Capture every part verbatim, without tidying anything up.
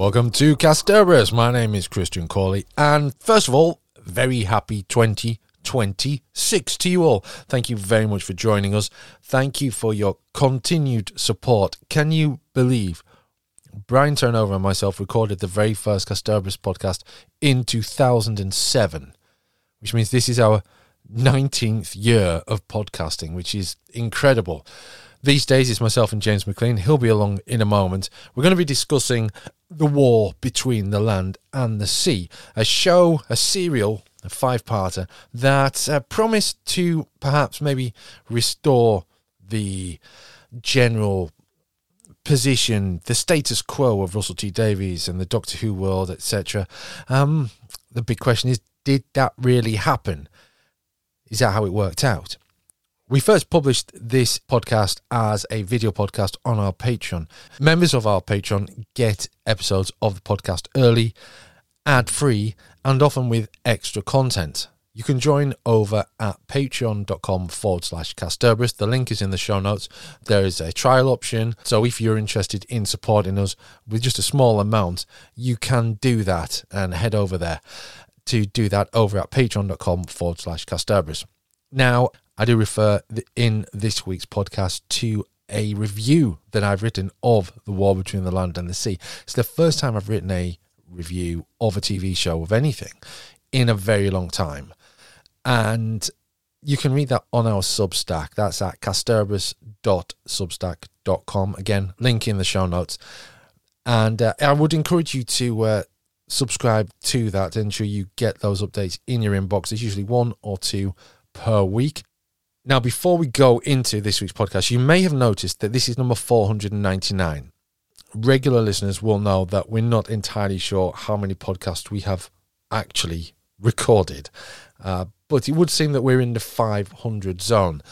Welcome to Kasterborous. My name is Christian Cawley, and first of all, very happy twenty twenty-six to you all. Thank you very much for joining us. Thank you for your continued support. Can you believe Brian Turnover and myself recorded the very first Kasterborous podcast in two thousand seven, which means this is our nineteenth year of podcasting, which is incredible. These days, it's myself and James McLean. He'll be along in a moment. We're going to be discussing the war between the land and the sea, a show, a serial, a five-parter that uh, promised to perhaps maybe restore the general position, the status quo of Russell T Davies and the Doctor Who world, et cetera. Um, the big question is, did that really happen? Is that how it worked out? We first published this podcast as a video podcast on our Patreon. Members of our Patreon get episodes of the podcast early, ad-free, and often with extra content. You can join over at patreon.com forward slash Kasterborous. The link is in the show notes. There is a trial option. So if you're interested in supporting us with just a small amount, you can do that and head over there to do that over at patreon.com forward slash Kasterborous. Now, I do refer in this week's podcast to a review that I've written of The War Between the Land and the Sea. It's the first time I've written a review of a T V show of anything in a very long time. And you can read that on our Substack. That's at kasterborous dot substack dot com. Again, link in the show notes. And uh, I would encourage you to uh, subscribe to that to ensure you get those updates in your inbox. There's usually one or two per week. Now, before we go into this week's podcast, you may have noticed that this is number four hundred ninety-nine. Regular listeners will know that we're not entirely sure how many podcasts we have actually recorded, uh, but it would seem that we're in the five hundred zone.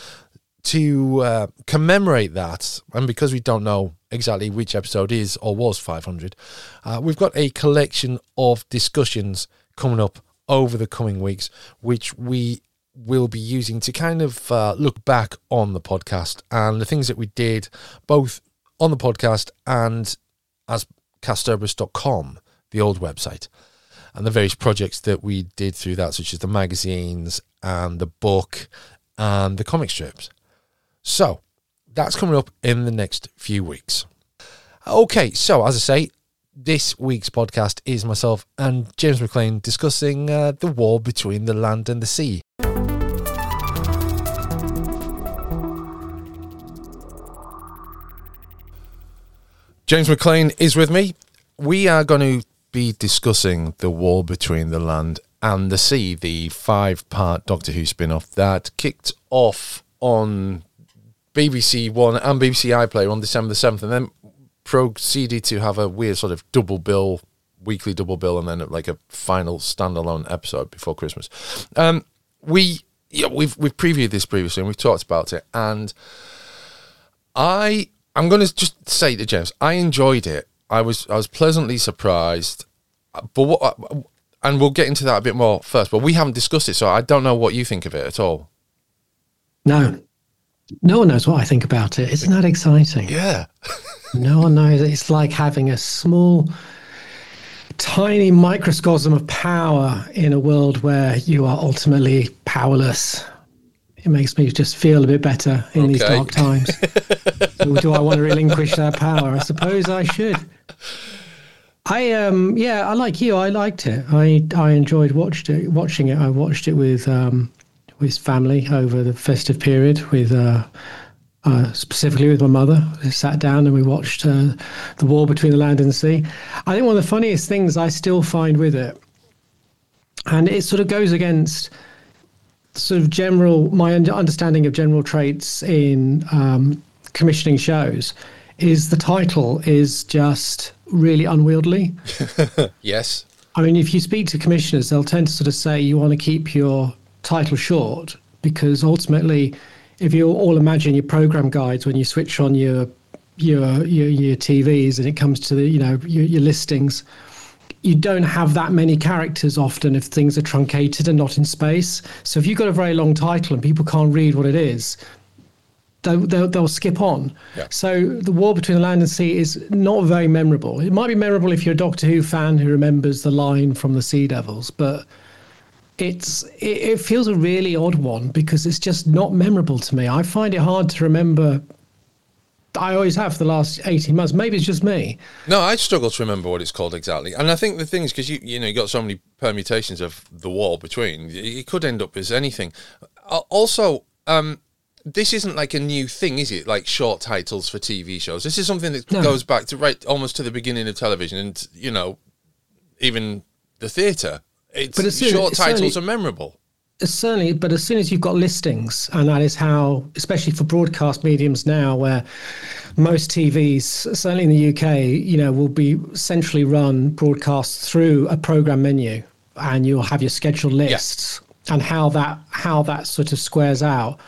To uh, commemorate that, and because we don't know exactly which episode is or was five hundred, uh, we've got a collection of discussions coming up over the coming weeks, which we will be using to kind of uh, look back on the podcast and the things that we did both on the podcast and as kasterborous dot com, the old website, and the various projects that we did through that, such as the magazines and the book and the comic strips. So that's coming up in the next few weeks. Okay, so as I say, this week's podcast is myself and James McLean discussing uh, the war between the land and the sea. James McLean is with me. We are going to be discussing the war between the land and the sea, the five-part Doctor Who spin-off that kicked off on B B C One and B B C iPlayer on December the seventh, and then proceeded to have a weird sort of double bill, weekly double bill, and then like a final standalone episode before Christmas. Um, we, yeah, we've we've previewed this previously and we've talked about it, and I. I'm going to just say to James, I enjoyed it. I was I was pleasantly surprised, but what, and we'll get into that a bit more first. But we haven't discussed it, so I don't know what you think of it at all. No, no one knows what I think about it. Isn't that exciting? Yeah. No one knows. It's like having a small, tiny microcosm of power in a world where you are ultimately powerless. It makes me just feel a bit better in okay. these dark times. So do I want to relinquish that power? I suppose I should. I um yeah, I like you. I liked it. I I enjoyed watched it, watching it. I watched it with um with family over the festive period. With uh, uh specifically with my mother. We sat down and we watched uh, the war between the land and the sea. I think one of the funniest things I still find with it, and it sort of goes against sort of general, my understanding of general traits in um, commissioning shows, is the title is just really unwieldy. Yes. I mean, if you speak to commissioners, they'll tend to sort of say you want to keep your title short, because ultimately, if you all imagine your program guides when you switch on your your your, your T Vs and it comes to the, you know, your, your listings, you don't have that many characters often if things are truncated and not in space. So if you've got a very long title and people can't read what it is, they'll, they'll, they'll skip on. Yeah. So the War Between the Land and Sea is not very memorable. It might be memorable if you're a Doctor Who fan who remembers the line from the Sea Devils, but it's it, it feels a really odd one because it's just not memorable to me. I find it hard to remember. I always have for the last eighteen months. Maybe it's just me. No, I struggle to remember what it's called exactly. And I think the thing is, because you you know, you got so many permutations of the war between, it could end up as anything. Also, um, this isn't like a new thing, is it? Like short titles for T V shows. This is something that no. goes back to right almost to the beginning of television and, you know, even the theatre. It's but soon, short titles are memorable. Certainly, but as soon as you've got listings, and that is how, especially for broadcast mediums now, where most T Vs, certainly in the U K, you know, will be centrally run broadcasts through a program menu, and you'll have your scheduled lists, yeah. and how that how that sort of squares out.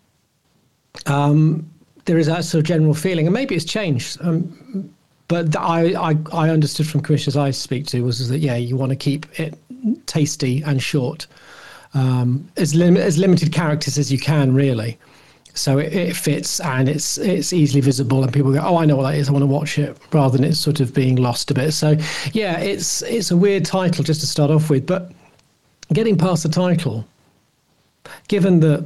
Um, there is that sort of general feeling, and maybe it's changed. Um, but I, I I understood from commissioners I speak to was that yeah, you want to keep it tasty and short. Um, as, lim- as limited characters as you can, really. So it, it fits and it's it's easily visible, and people go, "Oh, I know what that is. I want to watch it," rather than it sort of being lost a bit. So yeah, it's it's a weird title just to start off with, but getting past the title, given that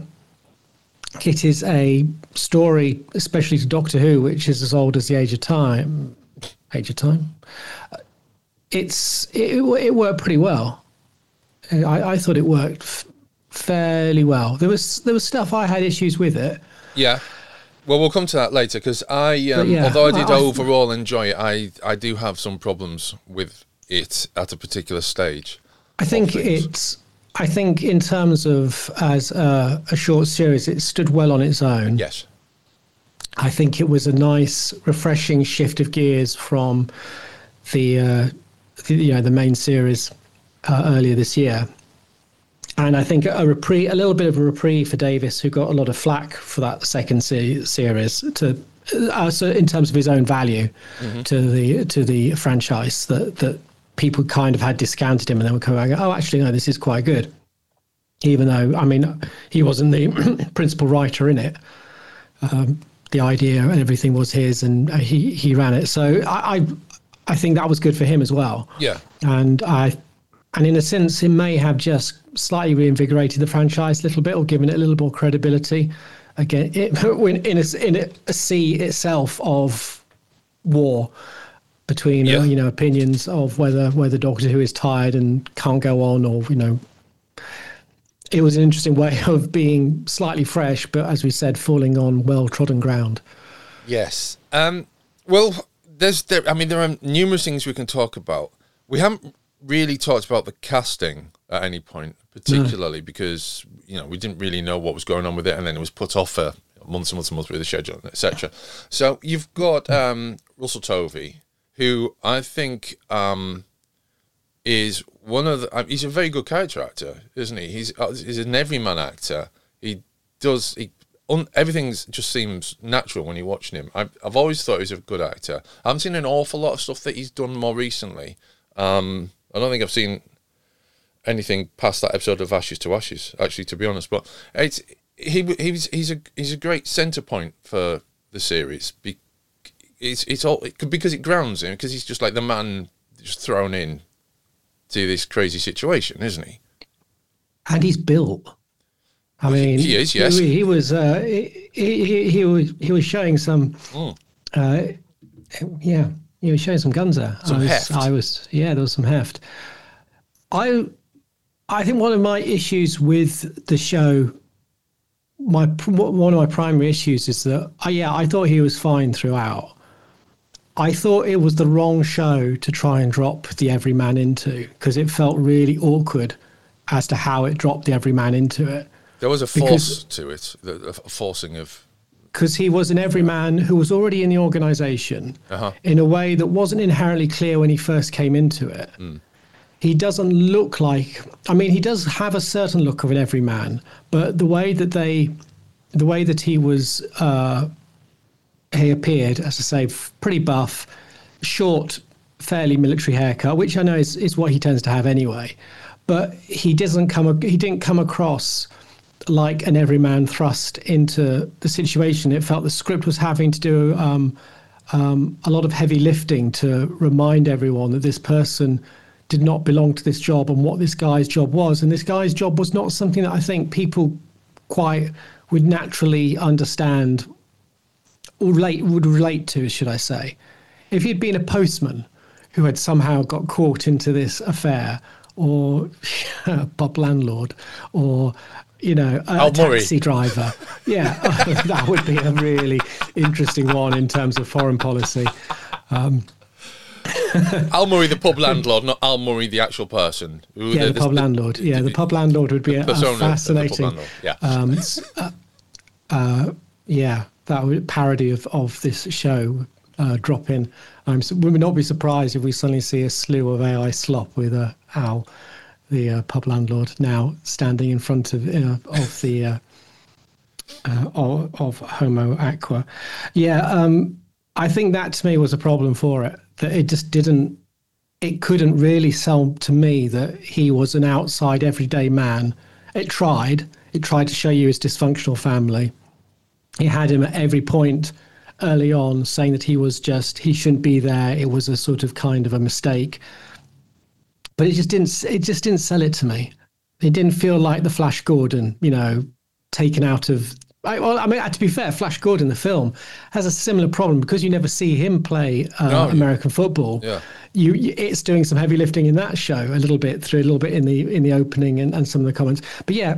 it is a story, especially to Doctor Who, which is as old as the Age of Time, Age of Time, it's it, it worked pretty well. I, I thought it worked f- fairly well. There was there was stuff I had issues with it. Yeah, well, we'll come to that later because I, um, yeah, although I did I, overall enjoy it, I, I do have some problems with it at a particular stage. I think it's. I think in terms of as a, a short series, it stood well on its own. Yes. I think it was a nice, refreshing shift of gears from the, uh, the you know, the main series. Uh, earlier this year, and I think a reprieve, a little bit of a reprieve for Davis, who got a lot of flack for that second se- series, to uh, so in terms of his own value mm-hmm. to the to the franchise, that that people kind of had discounted him, and then were coming, oh, actually, no, this is quite good, even though I mean he wasn't the principal writer in it. Um, the idea and everything was his, and he he ran it. So I I, I think that was good for him as well. Yeah, and I. And in a sense, it may have just slightly reinvigorated the franchise a little bit, or given it a little more credibility. Again, it, in, a, in a, a sea itself of war between yeah. uh, you know opinions of whether whether Doctor Who is tired and can't go on, or you know, it was an interesting way of being slightly fresh, but as we said, falling on well trodden ground. Yes. Um, well, there's there. I mean, there are numerous things we can talk about. We haven't really talked about the casting at any point, particularly no. because you know we didn't really know what was going on with it, and then it was put off for months and months and months with the schedule, et cetera. So you've got um, Russell Tovey, who I think um, is one of the. Uh, he's a very good character actor, isn't he? He's uh, he's an everyman actor. He does he. Un, everything just seems natural when you're watching him. I've, I've always thought he's a good actor. I haven't seen an awful lot of stuff that he's done more recently. Um, I don't think I've seen anything past that episode of Ashes to Ashes, actually, to be honest. But it's he he's he's a he's a great centre point for the series. Be, it's it's all it, because it grounds him, because he's just like the man just thrown in to this crazy situation, isn't he? And he's built. I well, mean, he, he is. Yes, he, he was. Uh, he, he he was he was showing some. Mm. Uh, yeah. You were showing some guns there. Some I was, heft. I was, yeah, there was some heft. I, I think one of my issues with the show, my one of my primary issues is that, uh, yeah, I thought he was fine throughout. I thought it was the wrong show to try and drop the everyman into, because it felt really awkward as to how it dropped the everyman into it. There was a force because, to it, a forcing of. Because he was an everyman who was already in the organisation uh-huh. in a way that wasn't inherently clear when he first came into it. Mm. He doesn't look like, I mean, he does have a certain look of an everyman, but the way that they, the way that he was, uh, he appeared, as I say, pretty buff, short, fairly military haircut, which I know is, is what he tends to have anyway. But he doesn't come, he didn't come across like an everyman thrust into the situation. It felt the script was having to do um, um, a lot of heavy lifting to remind everyone that this person did not belong to this job and what this guy's job was. And this guy's job was not something that I think people quite would naturally understand or relate, would relate to, should I say. If he'd been a postman who had somehow got caught into this affair, or a pub landlord, or, you know, a, a taxi driver, yeah, that would be a really interesting one in terms of foreign policy. Um, Al Murray, the pub landlord, not Al Murray, the actual person. Ooh, yeah, the, the pub the, landlord. The, yeah, the, the pub landlord would be a, a fascinating. Yeah. Um, uh, uh, yeah, that would parody of, of this show uh, drop in. Um, so we would not be surprised if we suddenly see a slew of A I slop with uh, Al, the uh, pub landlord, now standing in front of uh, of the uh, uh, of, of Homo Aqua. Yeah, um, I think that to me was a problem for it. That it just didn't, it couldn't really sell to me that he was an outside everyday man. It tried. It tried to show you his dysfunctional family. It had him at every point early on saying that he was just, he shouldn't be there. It was a sort of kind of a mistake. But it just didn't, it just didn't sell it to me. It didn't feel like the Flash Gordon, you know, taken out of, I, well, I mean, to be fair, Flash Gordon, the film, has a similar problem because you never see him play uh, no, American football. Yeah. You, you, it's doing some heavy lifting in that show a little bit through a little bit in the in the opening and, and some of the comments. But yeah,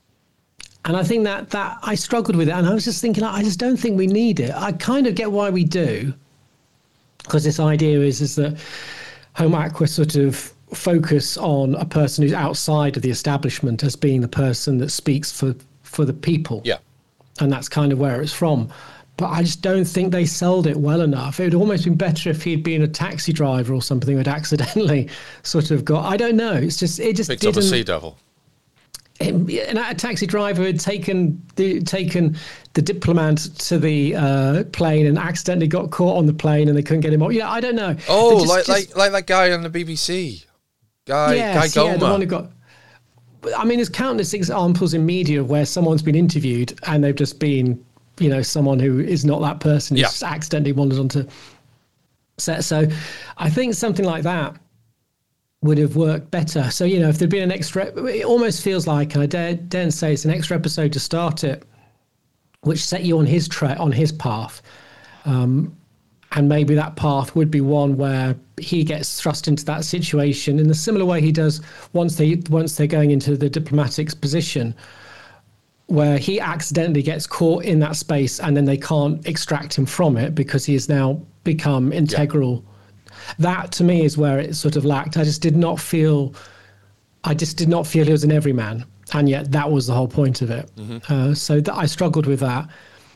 and I think that that I struggled with it, and I was just thinking, I just don't think we need it. I kind of get why we do, because this idea is is that Homo Aqua sort of focus on a person who's outside of the establishment as being the person that speaks for for the people. Yeah. And that's kind of where it's from. But I just don't think they sold it well enough. It would almost been better if he'd been a taxi driver or something who'd accidentally sort of got, I don't know. It's just, it just Picked didn't. up a sea devil. It, and a taxi driver had taken the, taken the diplomat to the uh, plane and accidentally got caught on the plane and they couldn't get him off. Yeah, I don't know. Oh, just, like, just, like like that guy on the B B C. Guy, yes, Guy Goma. Yeah, the one who got... I mean, there's countless examples in media where someone's been interviewed and they've just been, you know, someone who is not that person who's yeah. just accidentally wandered onto set. So I think something like that would have worked better. So, you know, if there'd been an extra, it almost feels like, and I dare, dare say it's an extra episode to start it, which set you on his tra- on his path. Um, and maybe that path would be one where he gets thrust into that situation in the similar way he does once they once they're going into the diplomatic position, where he accidentally gets caught in that space and then they can't extract him from it because he has now become integral. Yeah. That to me is where it sort of lacked. I just did not feel, I just did not feel he was an everyman, and yet that was the whole point of it. Mm-hmm. Uh, so that I struggled with that.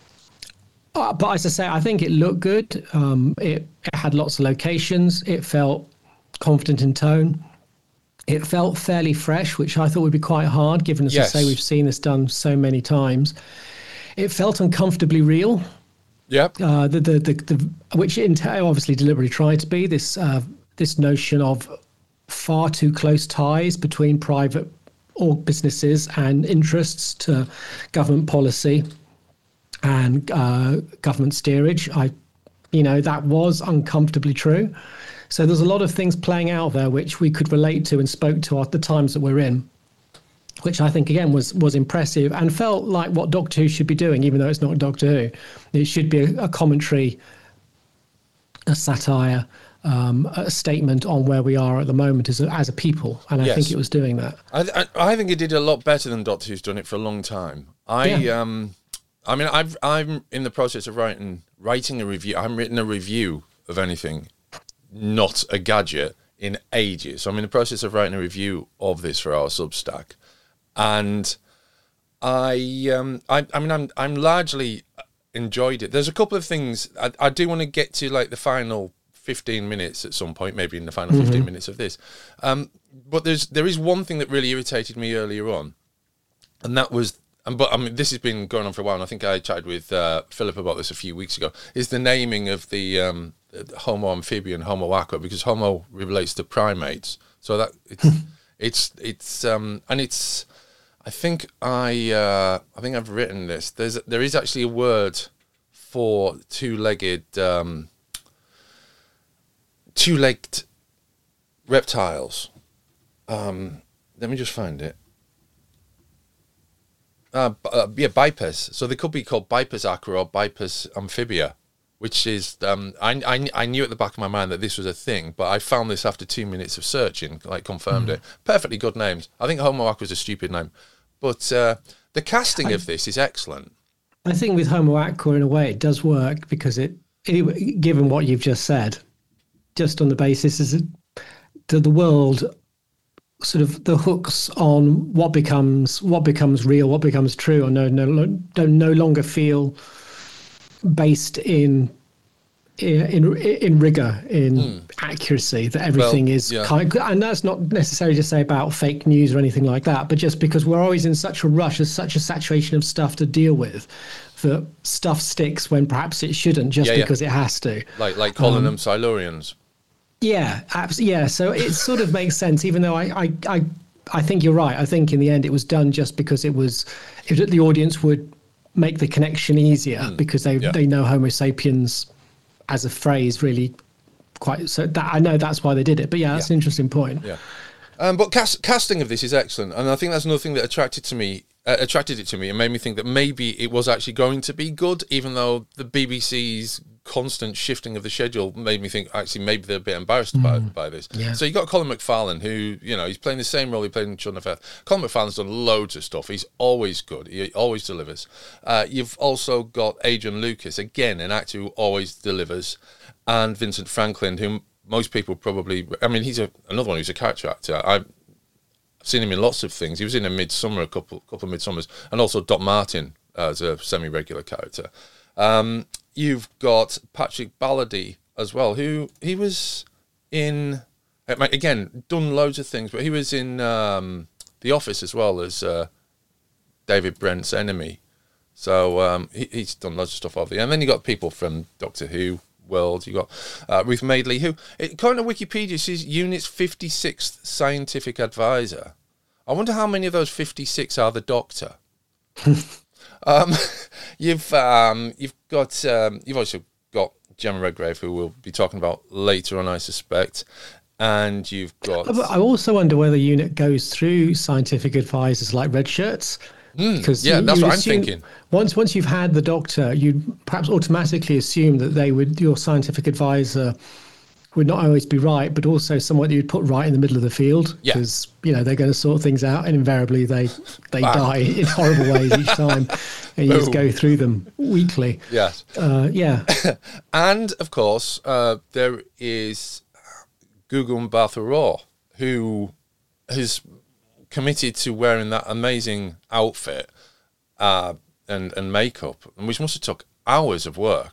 Uh, but as I say, I think it looked good. Um, it, it had lots of locations. It felt confident in tone. It felt fairly fresh, which I thought would be quite hard, given, as yes. I say, we've seen this done so many times. It felt uncomfortably real. Yeah. Uh, the, the, the, the, which it obviously deliberately tried to be, this, uh, this notion of far too close ties between private or businesses and interests to government policy and uh, government steerage. I, you know, that was uncomfortably true. So there's a lot of things playing out there which we could relate to and spoke to at the times that we're in, which I think, again, was was impressive and felt like what Doctor Who should be doing, even though it's not Doctor Who. It should be a, a commentary, a satire, um, a statement on where we are at the moment as a, as a people. And I yes. think it was doing that. I, I, I think it did a lot better than Doctor Who's done it for a long time. I... Yeah. Um, I mean, I've, I'm in the process of writing writing a review. I'm written a review of anything, not a gadget, in ages. So I'm in the process of writing a review of this for our Substack, and I, um, I, I mean, I'm, I'm largely enjoyed it. There's a couple of things I, I do want to get to, like the final fifteen minutes at some point, maybe in the final mm-hmm. fifteen minutes of this. Um, but there's there is one thing that really irritated me earlier on, and that was. And, but I mean, this has been going on for a while, and I think I chatted with uh, Philip about this a few weeks ago, is the naming of the, um, the Homo amphibian, Homo aqua, because Homo relates to primates. So that it's, it's, it's, um, and it's, I think I uh, I think I've written this. There's there is actually a word for two-legged um, two-legged reptiles. Um, let me just find it. Uh, uh, yeah, bipes. So they could be called bipes acra or bipes amphibia, which is um, I, I I knew at the back of my mind that this was a thing, but I found this after two minutes of searching, like confirmed mm. it. Perfectly good names. I think Homo aqua was a stupid name, but uh, the casting I, of this is excellent. I think with Homo aqua, in a way, it does work because it, it given what you've just said, just on the basis is that the world sort of the hooks on what becomes what becomes real, what becomes true, or no no don't no longer feel based in in in rigor, in mm. accuracy, that everything well, is yeah. kind of, and that's not necessarily to say about fake news or anything like that, but just because we're always in such a rush, there's such a saturation of stuff to deal with, that stuff sticks when perhaps it shouldn't, just yeah, because yeah. it has to. Like like calling um, them Silurians. Yeah, absolutely. Yeah, so it sort of makes sense, even though I, I, I, I think you're right. I think in the end it was done just because it was, if the audience would make the connection easier mm. because they yeah. they know Homo sapiens as a phrase really quite. So that I know that's why they did it. But yeah, that's yeah. an interesting point. Yeah, um, but cast, casting of this is excellent, and I think that's another thing that attracted to me. Uh, attracted it to me and made me think that maybe it was actually going to be good, even though the B B C's constant shifting of the schedule made me think actually maybe they're a bit embarrassed mm. by, by this. Yeah. So you got Colin McFarlane, who, you know, he's playing the same role he played in Children of Earth. Colin McFarlane's done loads of stuff. He's always good. He always delivers. Uh, you've also got Adrian Lucas, again, an actor who always delivers, and Vincent Franklin, whom most people probably, I mean, he's a, another one who's a character actor. I I've seen him in lots of things. He was in a Midsummer, a couple couple of Midsummers, and also Doc Martin as a semi-regular character. Um, you've got Patrick Baladi as well, who he was in, again, done loads of things, but he was in um, The Office as well as uh, David Brent's enemy. So um, he, he's done loads of stuff over there. And then you got people from Doctor Who world. You got uh, Ruth Madeley, who, according to Wikipedia, she's Unit's fifty-sixth scientific advisor. I wonder how many of those fifty-six are the Doctor. um, you've um, you've got um, you've also got Gemma Redgrave, who we'll be talking about later on, I suspect. And you've got. I also wonder whether Unit goes through scientific advisors like red shirts. Because mm, yeah, you, that's what I'm assume, thinking. Once once you've had the Doctor, you'd perhaps automatically assume that they would, your scientific advisor would not always be right, but also someone that you'd put right in the middle of the field. Because yeah. you know they're going to sort things out, and invariably they they die in horrible ways each time, and you just go through them weekly. Yes. Uh, yeah. And of course, uh, there is Gugu Mbatha-Raw, who has committed to wearing that amazing outfit uh, and, and makeup, which must have took hours of work.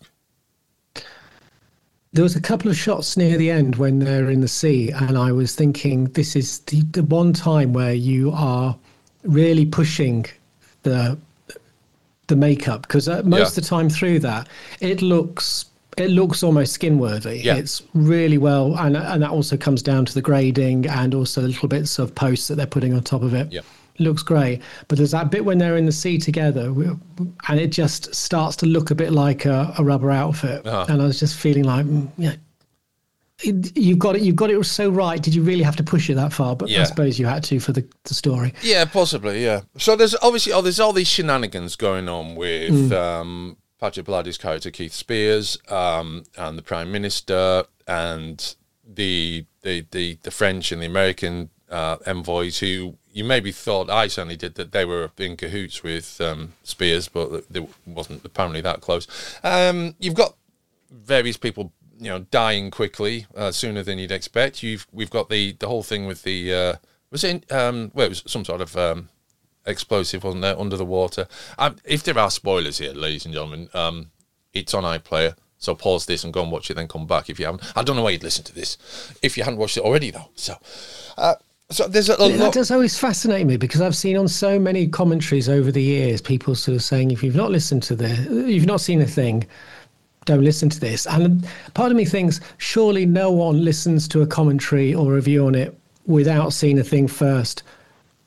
There was a couple of shots near the end when they're in the sea, and I was thinking, this is the, the one time where you are really pushing the the makeup, because uh, most yeah. of the time through that, it looks it looks almost skin-worthy. Yeah. It's really well, and and that also comes down to the grading and also the little bits of posts that they're putting on top of it. Yeah. It looks great. But there's that bit when they're in the sea together, and it just starts to look a bit like a, a rubber outfit. Uh-huh. And I was just feeling like, mm, yeah, it, you've got it, you've got it so right. Did you really have to push it that far? But yeah. I suppose you had to for the, the story. Yeah, possibly, yeah. So there's obviously, oh, there's all these shenanigans going on with... Mm. Um, Patrick Baladi's character Keith Spears, um, and the Prime Minister, and the the the, the French and the American uh, envoys, who you maybe thought, I certainly did, that they were in cahoots with um, Spears, but it wasn't apparently that close. Um, you've got various people, you know, dying quickly, uh, sooner than you'd expect. You've we've got the the whole thing with the uh, was it um, well, it was some sort of um, explosive, wasn't there, under the water. Um, if there are spoilers here, ladies and gentlemen, um, it's on iPlayer, so pause this and go and watch it, then come back if you haven't. I don't know why you'd listen to this if you hadn't watched it already, though. So, uh, so there's a, a that lot. Does always fascinate me, because I've seen on so many commentaries over the years people sort of saying, if you've not listened to this, you've not seen a thing, don't listen to this. And part of me thinks, surely no one listens to a commentary or review on it without seeing a thing first.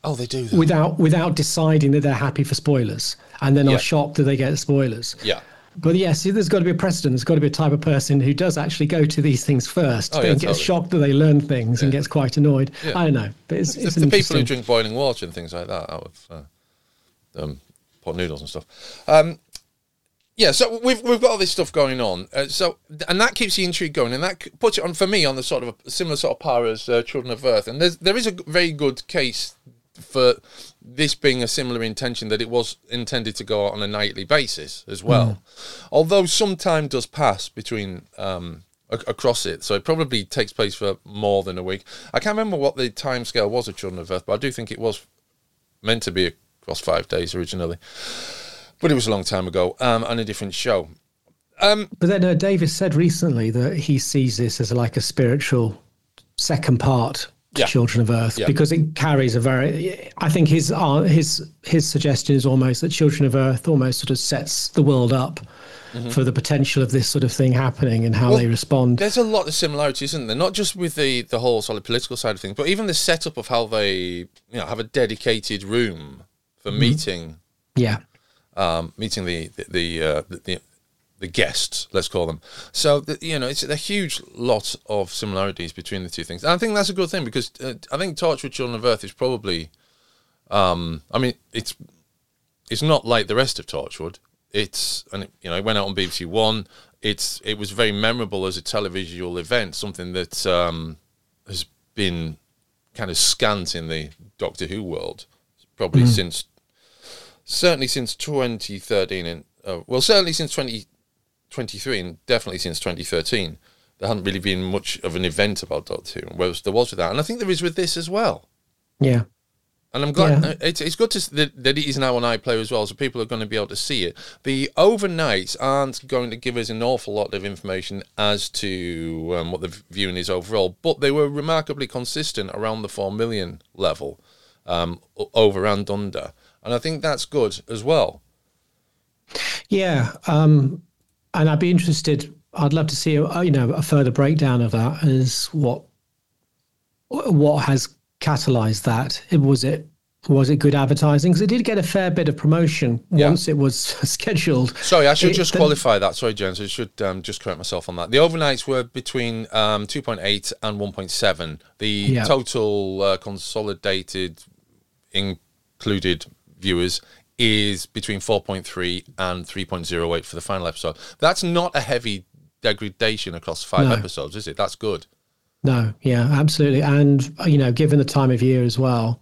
Oh, they do that. without without deciding that they're happy for spoilers, and then Yeah. are shocked that they get spoilers. Yeah. But yes, there's got to be a precedent. There's got to be a type of person who does actually go to these things first, Oh, and yeah, gets totally. shocked that they learn things and gets quite annoyed. Yeah. I don't know, but it's, The, it's the an people who interesting- drink boiling water and things like that out of uh, um, pot noodles and stuff. Um, yeah, so we've we've got all this stuff going on. Uh, so and that keeps the intrigue going, and that c- puts it on for me on the sort of a similar sort of par as uh, Children of Earth. And there's there is a g- very good case for this being a similar intention, that it was intended to go out on a nightly basis as well. Mm. Although some time does pass between um, a- across it, so it probably takes place for more than a week. I can't remember what the time scale was of Children of Earth, but I do think it was meant to be across five days originally. But it was a long time ago, um, and a different show. Um, But then uh, Davis said recently that he sees this as like a spiritual second part to Yeah. Children of Earth, Yeah. because it carries a very. I think his uh, his his suggestion is almost that Children of Earth almost sort of sets the world up mm-hmm. for the potential of this sort of thing happening and how Well, they respond. There's a lot of similarities, isn't there? Not just with the, the whole sort of political side of things, but even the setup of how they, you know, have a dedicated room for mm-hmm. meeting. Yeah. Um, meeting the the the, uh, the the the guests, let's call them. So the, you know, it's a huge lot of similarities between the two things, and I think that's a good thing, because uh, I think Torchwood Children of Earth is probably, um, I mean, it's it's not like the rest of Torchwood. It's and it, you know, it went out on B B C One. It's it was very memorable as a televisual event, something that um, has been kind of scant in the Doctor Who world, probably mm. since. Certainly since twenty thirteen, and uh, well, certainly since twenty twenty-three, and definitely since twenty thirteen, there hadn't really been much of an event about Doctor Who, whereas there was with that, and I think there is with this as well. Yeah, and I'm glad yeah. it's it's good to that, that it is now on iPlayer as well, so people are going to be able to see it. The overnights aren't going to give us an awful lot of information as to um, what the viewing is overall, but they were remarkably consistent around the four million level, um, over and under. And I think that's good as well. Yeah, um, and I'd be interested. I'd love to see a, you know a further breakdown of that. As what what has catalyzed that? It was it was it good advertising? Because it did get a fair bit of promotion yeah. once it was scheduled. Sorry, I should it, just the, qualify that. Sorry, James, I should um, just correct myself on that. The overnights were between um, two point eight and one point seven. The yeah. total uh, consolidated, included viewers, is between four point three and three point oh eight for the final episode. That's not a heavy degradation across five no. episodes, is it? That's good. No, yeah, absolutely. And, you know, given the time of year as well,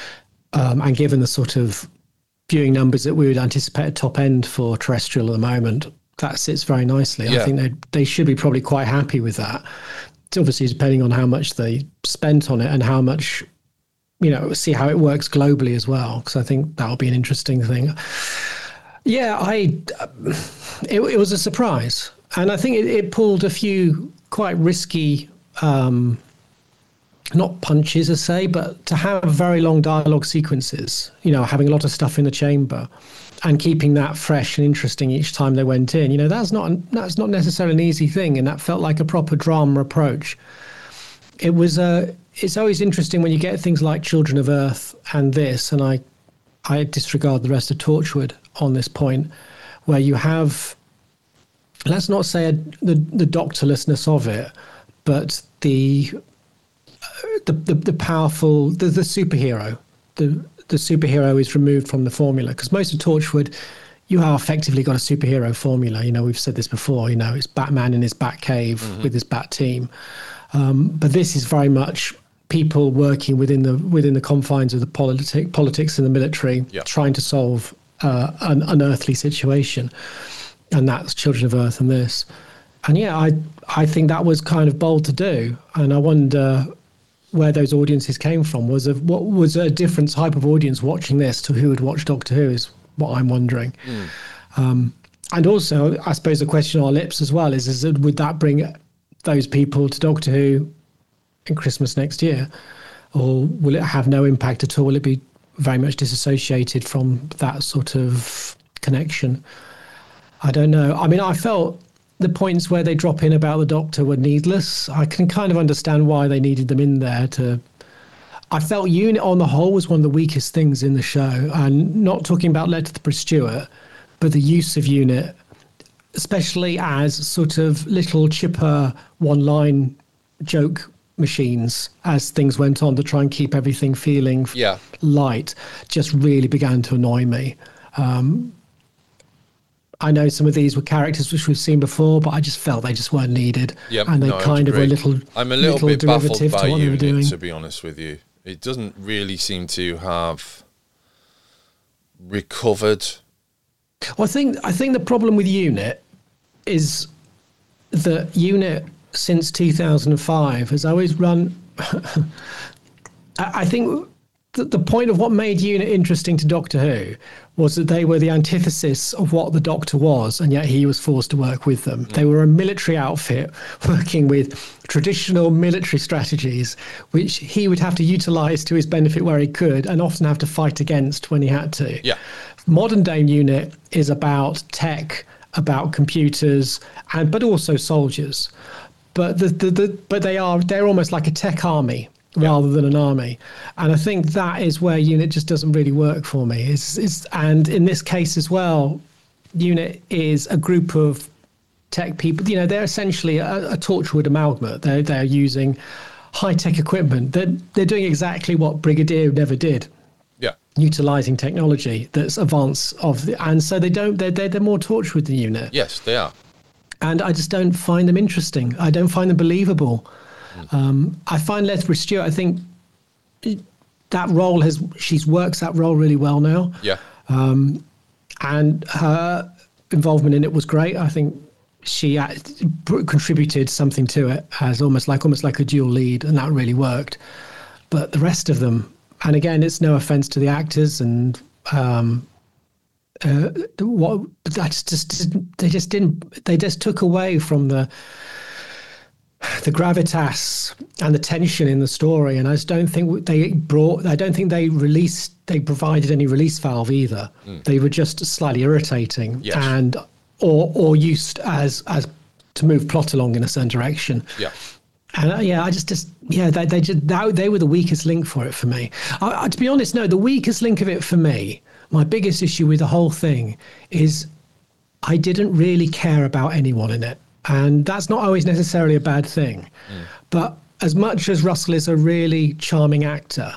um, and given the sort of viewing numbers that we would anticipate at top end for terrestrial at the moment, that sits very nicely. Yeah. I think they they should be probably quite happy with that. It's obviously depending on how much they spent on it and how much, you know, see how it works globally as well, because I think that'll be an interesting thing. Yeah, I it, it was a surprise, and I think it, it pulled a few quite risky, um, not punches, I say, but to have very long dialogue sequences, you know, having a lot of stuff in the chamber and keeping that fresh and interesting each time they went in, you know, that's not that's not necessarily an easy thing, and that felt like a proper drama approach. It was a. Uh, It's always interesting when you get things like Children of Earth and this, and I, I disregard the rest of Torchwood on this point, where you have, let's not say a, the the doctorlessness of it, but the the the, the powerful the, the superhero, the the superhero is removed from the formula, because most of Torchwood, you have effectively got a superhero formula. You know, we've said this before. You know, it's Batman in his Batcave mm-hmm. with his Bat team, um, but this is very much people working within the within the confines of the politic, politics and the military, yeah. trying to solve uh, an unearthly situation, and that's Children of Earth and this. And yeah, I I think that was kind of bold to do, and I wonder where those audiences came from. Was a what was a different type of audience watching this to who would watch Doctor Who is what I'm wondering. Mm. Um, and also, I suppose the question on our lips as well is: is that, would that bring those people to Doctor Who in Christmas next year, or will it have no impact at all? Will it be very much disassociated from that sort of connection? I don't know. I mean, I felt the points where they drop in about the Doctor were needless. I can kind of understand why they needed them in there to I felt Unit on the whole was one of the weakest things in the show. And not talking about Lethbridge Stewart, but the use of Unit, especially as sort of little chipper one-line joke machines as things went on to try and keep everything feeling yeah. light, just really began to annoy me. Um, I know some of these were characters which we've seen before, but I just felt they just weren't needed. Yep, and they no, kind of were a little I'm a little, little bit baffled derivative by to what they were Unit, doing. to be honest with you. It doesn't really seem to have recovered. Well, I think I think the problem with Unit is that Unit since two thousand five has always run. I, I think that the point of what made Unit interesting to Doctor Who was that they were the antithesis of what the Doctor was, and yet he was forced to work with them. Mm. They were a military outfit working with traditional military strategies, which he would have to utilize to his benefit where he could, and often have to fight against when he had to. Yeah. Modern day Unit is about tech, about computers, and but also soldiers. But the, the, the but they are they're almost like a tech army rather than an army, and I think that is where Unit just doesn't really work for me. It's, it's and in this case as well, Unit is a group of tech people. You know, they're essentially a, a Torchwood amalgamate. They're they're using high tech equipment. They're they're doing exactly what Brigadier never did. Yeah, utilizing technology that's advanced of, the, and so they don't. They're, they're they're more Torchwood than Unit. Yes, they are. And I just don't find them interesting. I don't find them believable. Mm. Um, I find Lethbridge Stewart, I think that role has, she's works that role really well now. Yeah. Um, and her involvement in it was great. I think she contributed something to it as almost like, almost like a dual lead, and that really worked. But the rest of them, and again, it's no offense to the actors and, um, Uh, what that's just they just didn't they just took away from the the gravitas and the tension in the story, and I just don't think they brought I don't think they released they provided any release valve either. Mm. They were just slightly irritating. Yes. and or or used as as to move plot along in a certain direction. Yeah. And uh, yeah, I just, just yeah, they they just that, they were the weakest link for it for me. I, I, to be honest, no, the weakest link of it for me, my biggest issue with the whole thing is I didn't really care about anyone in it, and that's not always necessarily a bad thing. Mm. But as much as Russell is a really charming actor,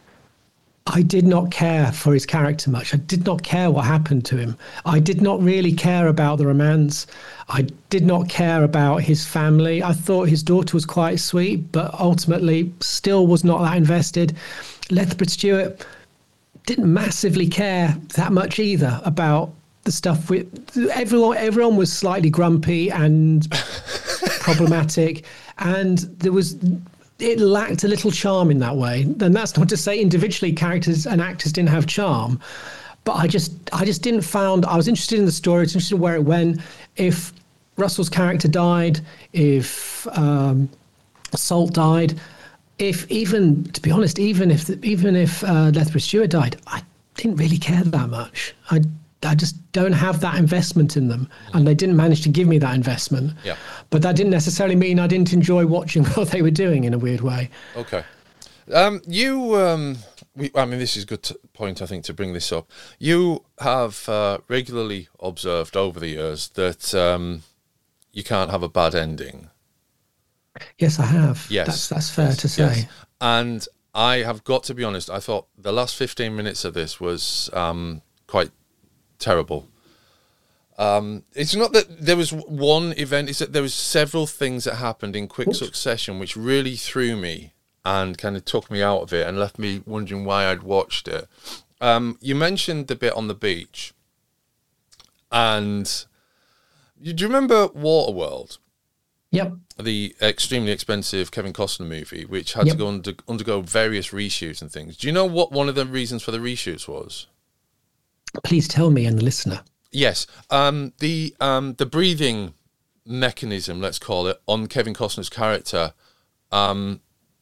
I did not care for his character much. I did not care what happened to him. I did not really care about the romance. I did not care about his family. I thought his daughter was quite sweet, but ultimately still was not that invested. Lethbridge Stewart didn't massively care that much either about the stuff with everyone. Everyone was slightly grumpy and problematic, and there was... it lacked a little charm in that way. And that's not to say individually characters and actors didn't have charm, but I just I just didn't found I was interested in the story, I was interested in where it went. If Russell's character died, if um, Salt died, if even, to be honest, even if even if uh, Lethbridge Stewart died, I didn't really care that much. I I just don't have that investment in them, and they didn't manage to give me that investment. Yeah. But that didn't necessarily mean I didn't enjoy watching what they were doing in a weird way. Okay. Um, you, um, we, I mean, this is a good t- point, I think, to bring this up. You have uh, regularly observed over the years that um, you can't have a bad ending. Yes, I have. Yes. That's, that's fair yes. to say. Yes. And I have got to be honest, I thought the last fifteen minutes of this was um, quite terrible. Um, it's not that there was one event, it's that there was several things that happened in quick Oops. succession which really threw me and kind of took me out of it and left me wondering why I'd watched it. Um, you mentioned the bit on the beach, and you, do you remember Waterworld? Yep. The extremely expensive Kevin Costner movie, which had yep. to go under, undergo various reshoots and things. Do you know what one of the reasons for the reshoots was? Please tell me and the listener. Yes, um, the um, the breathing mechanism, let's call it, on Kevin Costner's character um,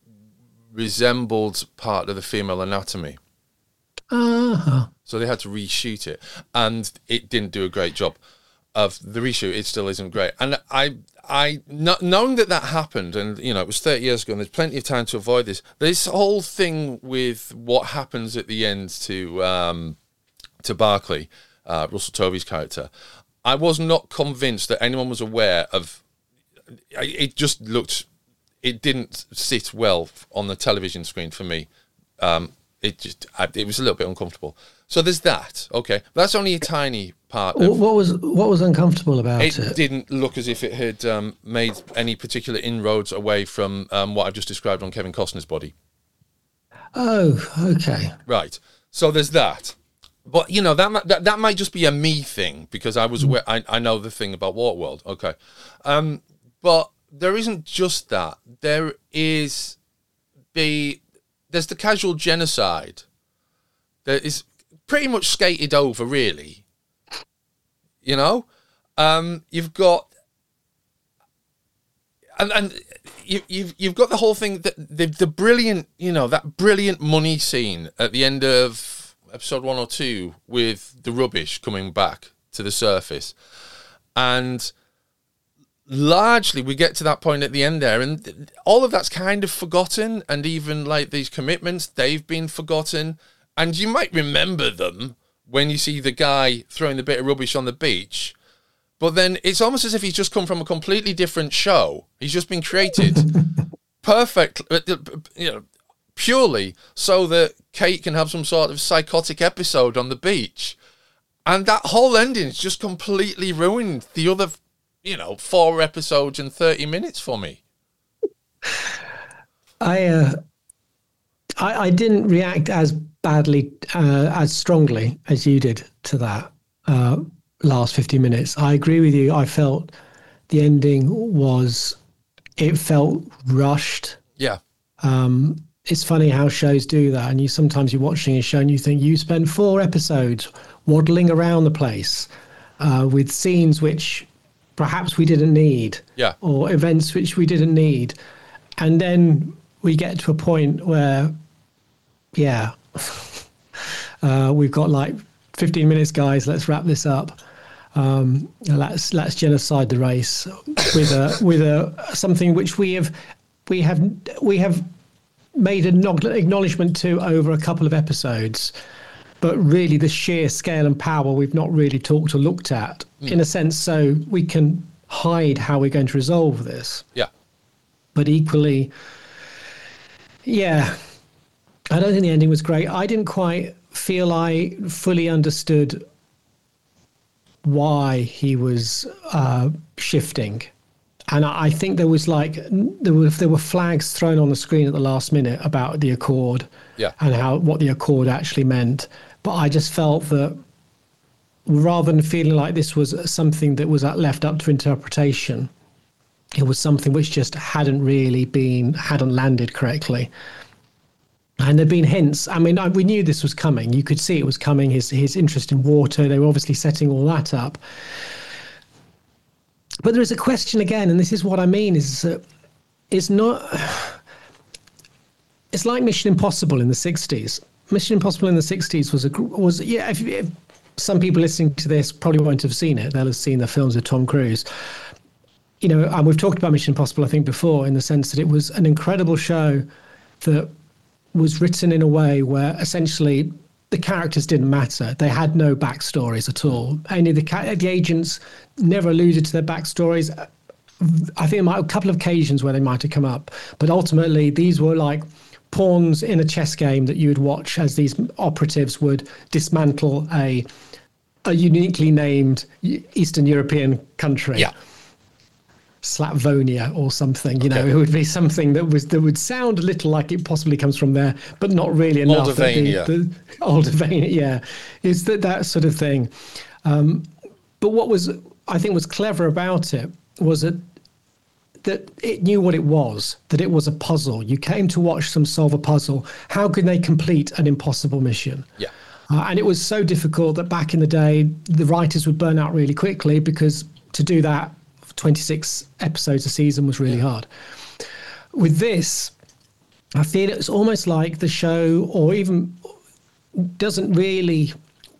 resembled part of the female anatomy. Uh-huh. So they had to reshoot it, and it didn't do a great job. of the reshoot, it still isn't great. And I, I, not, knowing that that happened, and you know, it was thirty years ago, and there's plenty of time to avoid this. This whole thing with what happens at the end to um, to Barclay, uh, Russell Tovey's character, I was not convinced that anyone was aware of. It just looked, it didn't sit well on the television screen for me. Um, it just, I, it was a little bit uncomfortable. So there's that. Okay, that's only a tiny part. Of, what was what was uncomfortable about it? It didn't look as if it had um, made any particular inroads away from um, what I've just described on Kevin Costner's body. Oh, okay. Right. So there's that. But you know that that, that might just be a me thing because I was aware. I, I know the thing about Waterworld. Okay, um, but there isn't just that. There is the there's the casual genocide. There is pretty much skated over, really. You know, um, you've got, and and you, you've you've got the whole thing that the the brilliant, you know, that brilliant money scene at the end of episode one or two with the rubbish coming back to the surface, and largely we get to that point at the end there, and all of that's kind of forgotten, and even like these commitments, they've been forgotten. And you might remember them when you see the guy throwing the bit of rubbish on the beach. But then it's almost as if he's just come from a completely different show. He's just been created perfect, you know, purely so that Kate can have some sort of psychotic episode on the beach. And that whole ending's just completely ruined the other, you know, four episodes and thirty minutes for me. I, uh, I, I didn't react as badly, uh, as strongly as you did to that uh, last fifty minutes. I agree with you. I felt the ending was, it felt rushed. Yeah. Um, it's funny how shows do that. And you sometimes you're watching a show and you think you spend four episodes waddling around the place uh, with scenes which perhaps we didn't need. Yeah. Or events which we didn't need. And then we get to a point where, yeah, uh, we've got like fifteen minutes, guys. Let's wrap this up. Um, let's let's genocide the race with a with a something which we have we have we have made an acknowledgement to over a couple of episodes, but really the sheer scale and power we've not really talked or looked at mm. in a sense. So we can hide how we're going to resolve this. Yeah, but equally, yeah. I don't think the ending was great. I didn't quite feel I fully understood why he was uh, shifting. And I, I think there was like, there were, there were flags thrown on the screen at the last minute about the Accord yeah. and how what the Accord actually meant. But I just felt that rather than feeling like this was something that was left up to interpretation, it was something which just hadn't really been, hadn't landed correctly. And there'd been hints. I mean, we knew this was coming. You could see it was coming. His his interest in water. They were obviously setting all that up. But there is a question again, and this is what I mean: is that it's not. It's like Mission Impossible in the sixties. Mission Impossible in the sixties was a was yeah. If, if some people listening to this probably won't have seen it, they'll have seen the films with Tom Cruise. You know, and we've talked about Mission Impossible, I think, before, in the sense that it was an incredible show that was written in a way where essentially the characters didn't matter. They had no backstories at all. Any of the the agents never alluded to their backstories. I think there might a couple of occasions where they might have come up, but ultimately these were like pawns in a chess game that you would watch as these operatives would dismantle a a uniquely named Eastern European country. Yeah. Slavonia or something, you okay. know, it would be something that was that would sound a little like it possibly comes from there, but not really enough. Moldavania. The, the, Moldavania, yeah, is that that sort of thing. Um, but what was I think was clever about it was that that it knew what it was, that it was a puzzle. You came to watch them solve a puzzle. How could they complete an impossible mission? Yeah. Uh, and it was so difficult that back in the day, the writers would burn out really quickly because to do that twenty-six episodes a season was really hard. With this, I feel it's almost like the show, or even doesn't really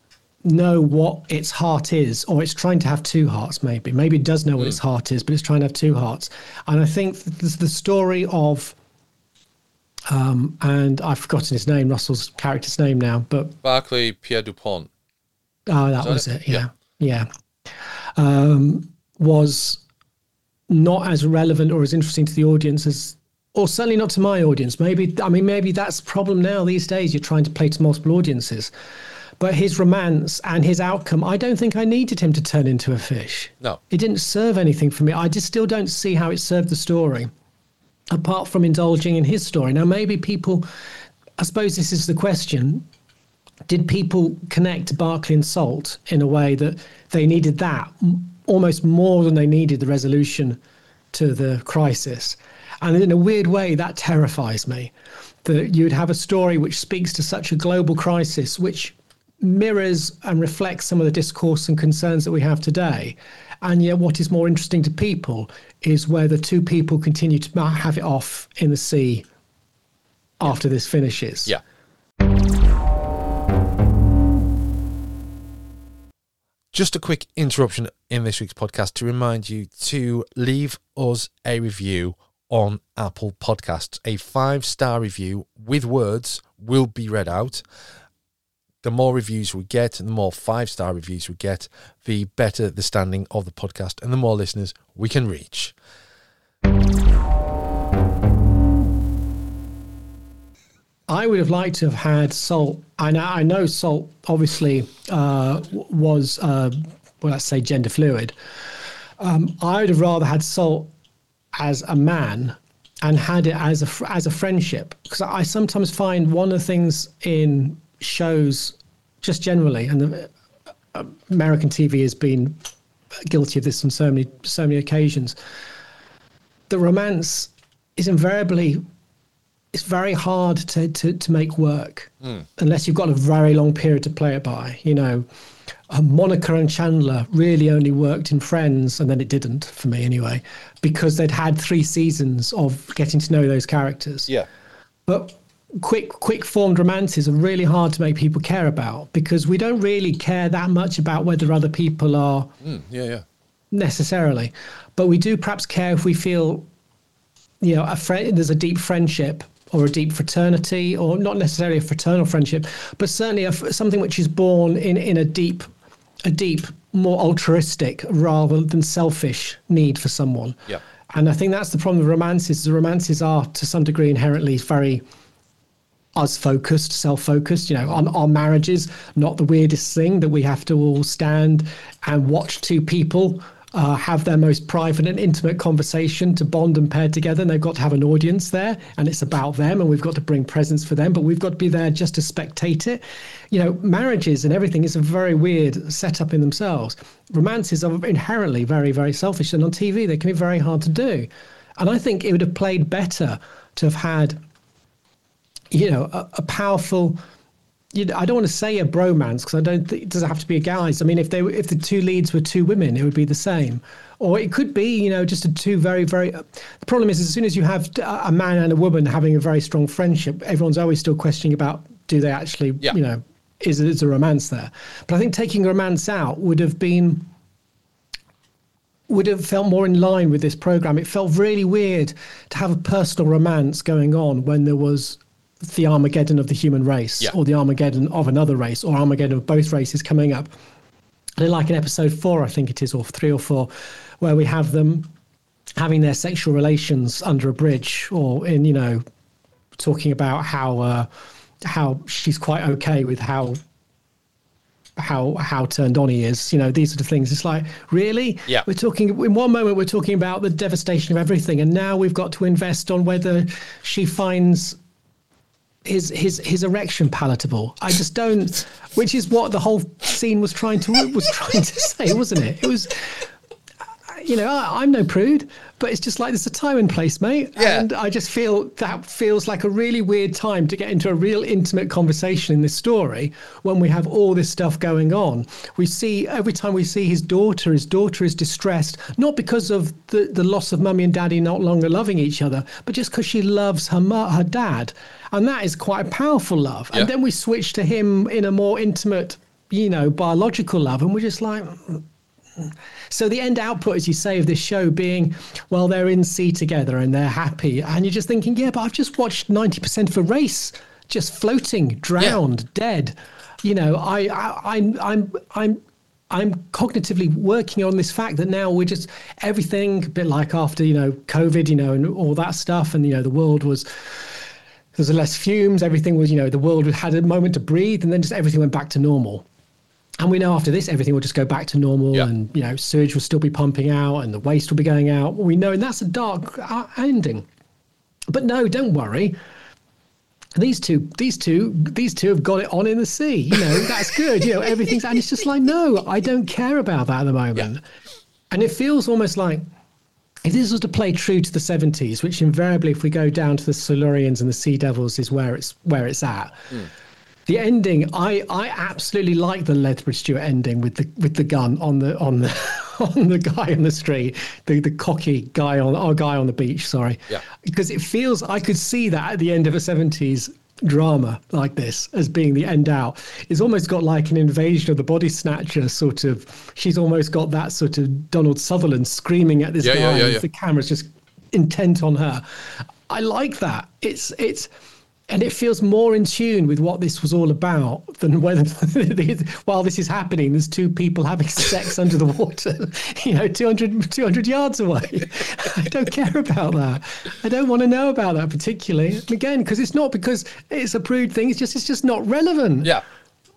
know what its heart is, or it's trying to have two hearts. Maybe, maybe it does know what mm. its heart is, but it's trying to have two hearts. And I think the, the story of, um, and I've forgotten his name, Russell's character's name now, but Barclay Pierre Dupont. Oh, that, that was it. it? Yeah, yeah. yeah. Um, was not as relevant or as interesting to the audience as, or certainly not to my audience. Maybe, I mean, maybe that's the problem now these days. You're trying to play to multiple audiences. But his romance and his outcome, I don't think I needed him to turn into a fish. No. It didn't serve anything for me. I just still don't see how it served the story, apart from indulging in his story. Now, maybe people, I suppose this is the question, did people connect to Barclay and Salt in a way that they needed that almost more than they needed the resolution to the crisis? And in a weird way, that terrifies me, that you'd have a story which speaks to such a global crisis, which mirrors and reflects some of the discourse and concerns that we have today. And yet what is more interesting to people is where the two people continue to have it off in the sea after this finishes. Yeah. Just a quick interruption in this week's podcast to remind you to leave us a review on Apple Podcasts. A five-star review with words will be read out. The more reviews we get and the more five-star reviews we get, the better the standing of the podcast and the more listeners we can reach. I would have liked to have had Salt. I know, I know Salt obviously uh, was, uh, well, let's say gender fluid. Um, I would have rather had Salt as a man and had it as a, as a friendship. Because I sometimes find one of the things in shows just generally, and the uh, American T V has been guilty of this on so many so many occasions, the romance is invariably, it's very hard to to, to make work mm. unless you've got a very long period to play it by. You know, uh, Monica and Chandler really only worked in Friends, and then it didn't for me anyway, because they'd had three seasons of getting to know those characters. Yeah. But quick quick formed romances are really hard to make people care about, because we don't really care that much about whether other people are mm, yeah yeah necessarily, but we do perhaps care if we feel, you know, a friend, there's a deep friendship or a deep fraternity, or not necessarily a fraternal friendship, but certainly a, something which is born in in a deep a deep more altruistic rather than selfish need for someone. Yeah. And I think that's the problem with romances. The romances are to some degree inherently very us-focused, self-focused. You know, on our marriages, not the weirdest thing that we have to all stand and watch two people uh, have their most private and intimate conversation to bond and pair together, and they've got to have an audience there, and it's about them, and we've got to bring presents for them, but we've got to be there just to spectate it. You know, marriages and everything is a very weird setup in themselves. Romances are inherently very, very selfish, and on T V they can be very hard to do. And I think it would have played better to have had, you know, a, a powerful, you know, I don't want to say a bromance, because I don't think it doesn't have to be a guys. I mean, if they were, if the two leads were two women, it would be the same. Or it could be, you know, just a two very, very, uh, the problem is as soon as you have a man and a woman having a very strong friendship, everyone's always still questioning about, do they actually, yeah. you know, is, is a romance there? But I think taking romance out would have been, would have felt more in line with this program. It felt really weird to have a personal romance going on when there was the Armageddon of the human race, yeah. or the Armageddon of another race, or Armageddon of both races coming up. And like in episode four, I think it is, or three or four, where we have them having their sexual relations under a bridge, or in, you know, talking about how uh, how she's quite okay with how how how turned on he is. You know, these sort of things. It's like, really? Yeah. We're talking, in one moment we're talking about the devastation of everything, and now we've got to invest on whether she finds his his his erection palatable. I just don't, which is what the whole scene was trying to was trying to say, wasn't it? It was, you know, I, I'm no prude, but it's just like there's a time and place, mate. Yeah. And I just feel that feels like a really weird time to get into a real intimate conversation in this story when we have all this stuff going on. We see, every time we see his daughter, his daughter is distressed, not because of the, the loss of mummy and daddy not longer loving each other, but just because she loves her mu- her dad. And that is quite a powerful love. Yeah. And then we switch to him in a more intimate, you know, biological love, and we're just like. So the end output, as you say, of this show being, well, they're in sea together and they're happy, and you're just thinking, yeah, but I've just watched ninety percent of a race just floating, drowned, yeah. dead. You know, I, I, I'm, I'm, I'm. I'm cognitively working on this fact that now we're just everything a bit like after, you know, COVID, you know, and all that stuff. And, you know, the world was, there's less fumes. Everything was, you know, the world had a moment to breathe, and then just everything went back to normal. And we know after this, everything will just go back to normal, yeah. and, you know, sewage will still be pumping out and the waste will be going out. We know, and that's a dark ending. But no, don't worry. These two, these two, these two have got it on in the sea. You know, that's good. You know, everything's, and it's just like, no, I don't care about that at the moment. Yeah. And it feels almost like if this was to play true to the seventies, which invariably, if we go down to the Silurians and the Sea Devils, is where it's where it's at. Mm. The ending, I, I absolutely like the Lethbridge Stewart ending with the with the gun on the on the on the guy on the street, the the cocky guy on our guy on the beach. Sorry, yeah, because it feels I could see that at the end of a seventies drama like this as being the end out. It's almost got like an Invasion of the Body Snatcher sort of. She's almost got that sort of Donald Sutherland screaming at this yeah, guy yeah, yeah, as yeah. the camera's just intent on her. I like that. It's it's. And it feels more in tune with what this was all about than whether, while this is happening, there's two people having sex under the water, you know, two hundred, two hundred yards away. I don't care about that. I don't want to know about that particularly. Again, because it's not because it's a prude thing. It's just, it's just not relevant. Yeah.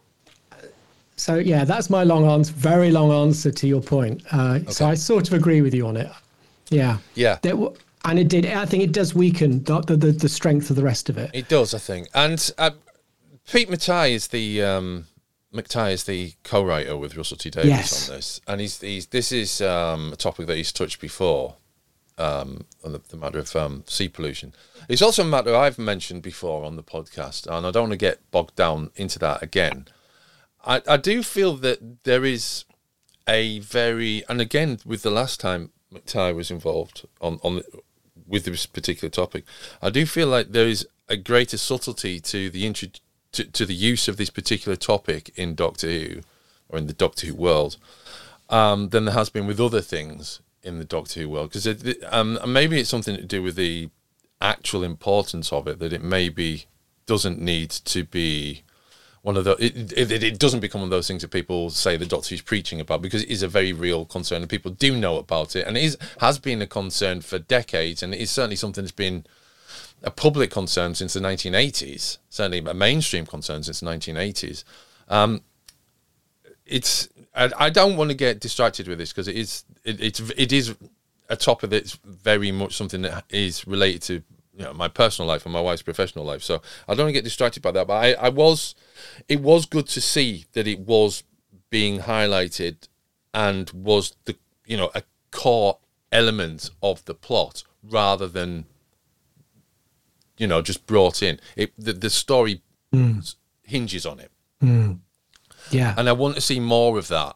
So, yeah, that's my long answer, very long answer to your point. Uh, okay. So I sort of agree with you on it. Yeah. Yeah. There, And it did. I think it does weaken the the, the strength of the rest of it. It does, I think. And uh, Pete Mackay is the um, Mackay is the co-writer with Russell T Davies yes. on this, and he's, he's this is um, a topic that he's touched before, um, on the, the matter of um, sea pollution. It's also a matter I've mentioned before on the podcast, and I don't want to get bogged down into that again. I, I do feel that there is a very, and again with the last time Mackay was involved on on. The, with this particular topic, I do feel like there is a greater subtlety to the intro, to, to the use of this particular topic in Doctor Who, or in the Doctor Who world, um, than there has been with other things in the Doctor Who world. Because it, um, maybe it's something to do with the actual importance of it, that it maybe doesn't need to be one of the. It, it, it doesn't become one of those things that people say the Doctor Who's preaching about, because it is a very real concern and people do know about it, and it is, has been a concern for decades, and it is certainly something that's been a public concern since the nineteen eighties, certainly a mainstream concern since the nineteen eighties. Um, it's I, I don't want to get distracted with this, because it is it, it's it is a topic that's very much something that is related to, you know, my personal life and my wife's professional life. So I don't want to get distracted by that. But I, I was, it was good to see that it was being highlighted and was the, you know, a core element of the plot, rather than, you know, just brought in. It the, the story mm. hinges on it. Mm. Yeah. And I want to see more of that.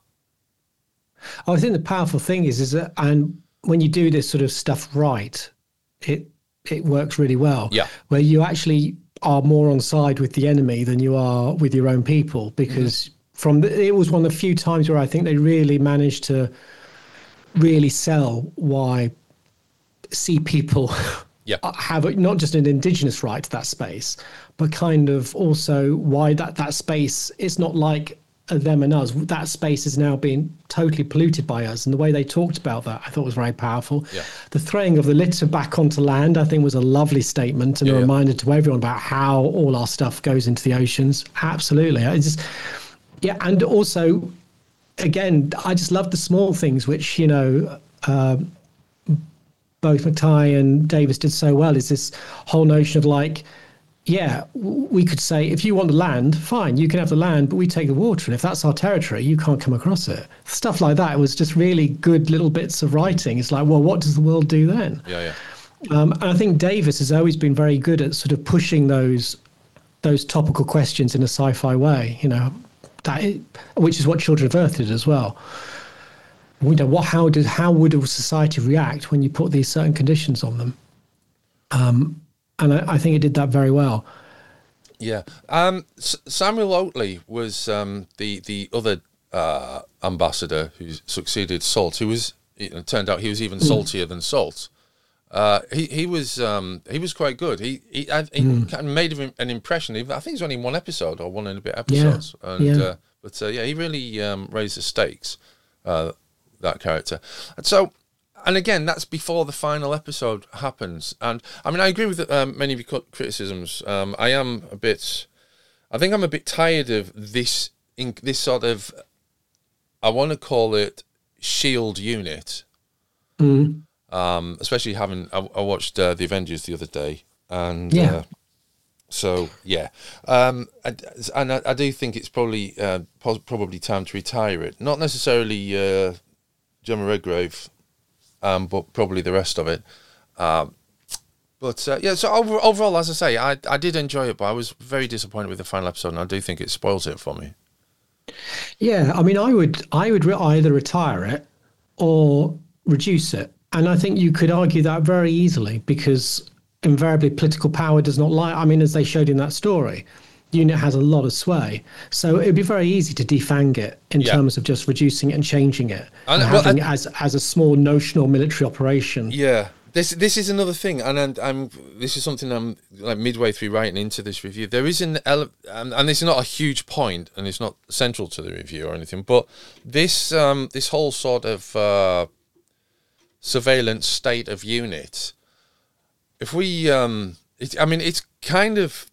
I think the powerful thing is, is that, and when you do this sort of stuff right, it, it works really well. Yeah. Where you actually are more on side with the enemy than you are with your own people, because mm-hmm. from the, it was one of the few times where I think they really managed to really sell why sea people yeah. have not just an indigenous right to that space, but kind of also why that, that space is not like them and us. That space is now being totally polluted by us, and the way they talked about that I thought was very powerful. Yeah. The throwing of the litter back onto land I think was a lovely statement, and yeah, a reminder yeah. to everyone about how all our stuff goes into the oceans. Absolutely. I just yeah and also again I just love the small things which, you know, uh, both Mackay and Davies did so well, is this whole notion of like, yeah, we could say, if you want the land, fine, you can have the land, but we take the water. And if that's our territory, you can't come across it. Stuff like that. It was just really good little bits of writing. It's like, well, what does the world do then? Yeah, yeah. Um, and I think Davies has always been very good at sort of pushing those those topical questions in a sci-fi way, you know, that it, which is what Children of Earth did as well. You know, what, how did, how would a society react when you put these certain conditions on them? Um, And I, I think it did that very well. Yeah. Um, S- Samuel Oatley was um, the the other uh, ambassador who succeeded Salt. Who was it turned out he was even saltier than Salt. Uh, he he was um, he was quite good. He he, I, he mm. kind of made an impression. I think it's only one episode or one and a bit episodes. Yeah. And, yeah. Uh, but uh, yeah, he really um, raised the stakes. Uh, that character, and so. And again, that's before the final episode happens. And I mean, I agree with um, many of your criticisms. Um, I am a bit, I think I'm a bit tired of this, in, this sort of, I want to call it shield unit. Mm. Um, especially having, I, I watched uh, The Avengers the other day. And yeah. uh, so, yeah. Um, I, and I, I do think it's probably uh, probably time to retire it. Not necessarily uh, Gemma Redgrave, Um, but probably the rest of it. Um, but uh, yeah, so over, overall, as I say, I I did enjoy it, but I was very disappointed with the final episode, and I do think it spoils it for me. Yeah, I mean, I would I would re- either retire it or reduce it, and I think you could argue that very easily because invariably political power does not lie. I mean, as they showed in that story, the unit has a lot of sway, so it'd be very easy to defang it in yeah. terms of just reducing it and changing it, and, and well, having I, it as as a small notional military operation. Yeah, this this is another thing, and, and I'm this is something I'm like midway through writing into this review. There is an ele- and, and this is not a huge point, and it's not central to the review or anything, but this um, this whole sort of uh, surveillance state of unit. If we, um, it, I mean, it's kind of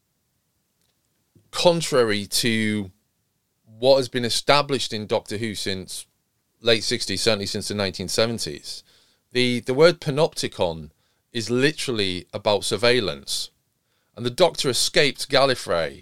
contrary to what has been established in Doctor Who since late sixties, certainly since the nineteen seventies. The the word panopticon is literally about surveillance. And the Doctor escaped Gallifrey,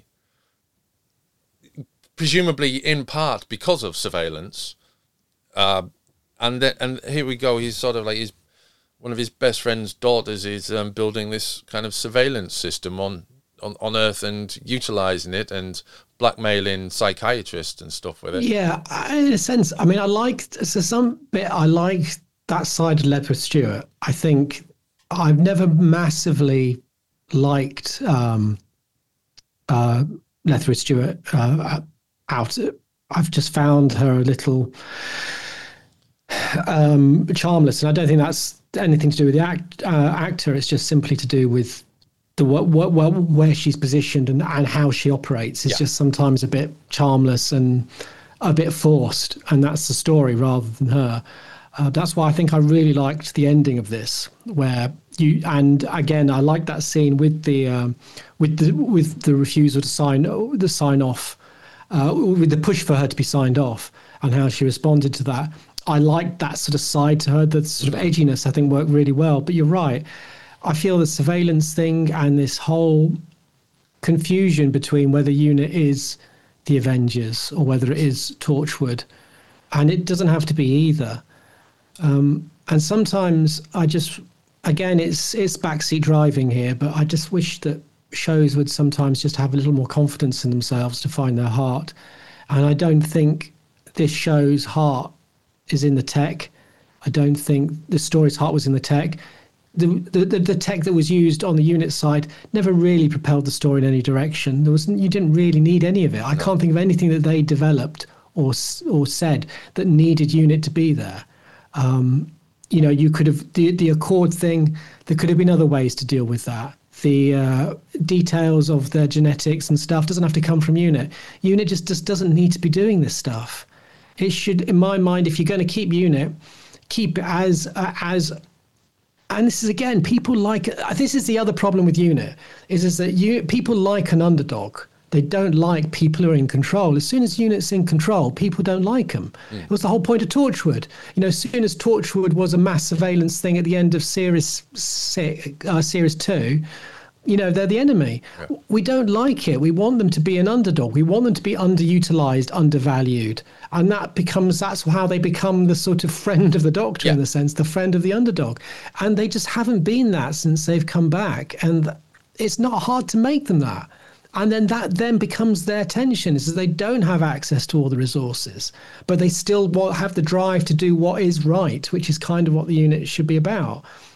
presumably in part because of surveillance. Uh, and then, and here we go, he's sort of like, his, one of his best friend's daughters is um, building this kind of surveillance system on On, on Earth and utilising it and blackmailing psychiatrists and stuff with it. Yeah, in a sense, I mean, I liked, so some bit, I like that side of Ledwith Stewart. I think I've never massively liked um, uh, Ledwith Stewart uh, out. I've just found her a little um, charmless, and I don't think that's anything to do with the act, uh, actor. It's just simply to do with the what, what, what, where she's positioned and, and how she operates is yeah. just sometimes a bit charmless and a bit forced, and that's the story rather than her. Uh, that's why I think I really liked the ending of this, where you and again I like that scene with the um, with the with the refusal to sign the sign off, uh, with the push for her to be signed off, and how she responded to that. I liked that sort of side to her, that sort of edginess. I think worked really well. But you're right. I feel the surveillance thing and this whole confusion between whether UNIT is the Avengers or whether it is Torchwood, and it doesn't have to be either. Um, and sometimes I just, again, it's it's backseat driving here, but I just wish that shows would sometimes just have a little more confidence in themselves to find their heart. And I don't think this show's heart is in the tech. I don't think the story's heart was in the tech. The, the the tech that was used on the UNIT side never really propelled the story in any direction. There was you didn't really need any of it. I no. can't think of anything that they developed or or said that needed UNIT to be there. Um, you know, you could have the the Accord thing. There could have been other ways to deal with that. The uh, details of their genetics and stuff doesn't have to come from UNIT. UNIT just just doesn't need to be doing this stuff. It should, in my mind, if you're going to keep UNIT, keep it as uh, as. And this is, again, people like, this is the other problem with UNIT, is, is that you, people like an underdog. They don't like people who are in control. As soon as UNIT's in control, people don't like them. Mm. It was the whole point of Torchwood. You know, as soon as Torchwood was a mass surveillance thing at the end of series six, uh, series two, you know, they're the enemy. Yeah. We don't like it. We want them to be an underdog. We want them to be underutilized, undervalued. And that becomes, that's how they become the sort of friend of the Doctor, yeah. in the sense, the friend of the underdog. And they just haven't been that since they've come back. And it's not hard to make them that. And then that then becomes their tension, is that they don't have access to all the resources, but they still have the drive to do what is right, which is kind of what the UNIT should be about.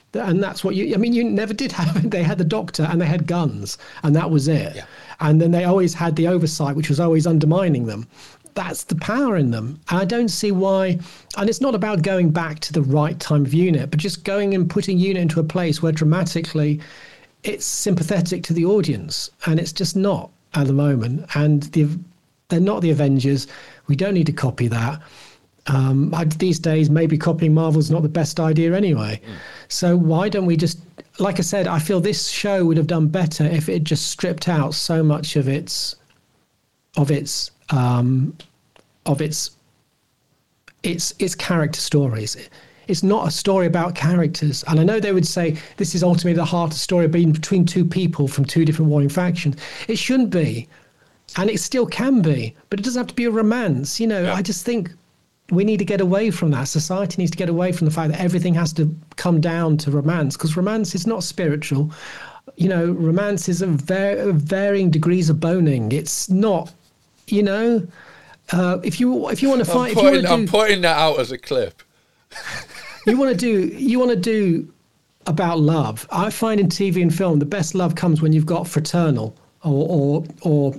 And that's what you, I mean, you never did have, they had the doctor and they had guns and that was it. Yeah. And then they always had the oversight, which was always undermining them. That's the power in them. And I don't see why, and it's not about going back to the right time of UNIT, but just going and putting UNIT into a place where dramatically it's sympathetic to the audience. And it's just not at the moment. And the, they're not the Avengers. We don't need to copy that. Um, I, these days, maybe copying Marvel's not the best idea anyway. Mm. So why don't we just, like I said, I feel this show would have done better if it just stripped out so much of its, of its, um, of its, its, its character stories. It's not a story about characters. And I know they would say this is ultimately the heart of the story being between two people from two different warring factions. It shouldn't be. And it still can be, but it doesn't have to be a romance. You know, yeah. I just think we need to get away from that. Society needs to get away from the fact that everything has to come down to romance, because romance is not spiritual. You know, romance is a var- varying degrees of boning. It's not, you know, uh, if you if you want to fight, I'm putting, if you I'm do, putting that out as a clip. you want to do, you want to do about love. I find in T V and film the best love comes when you've got fraternal or or or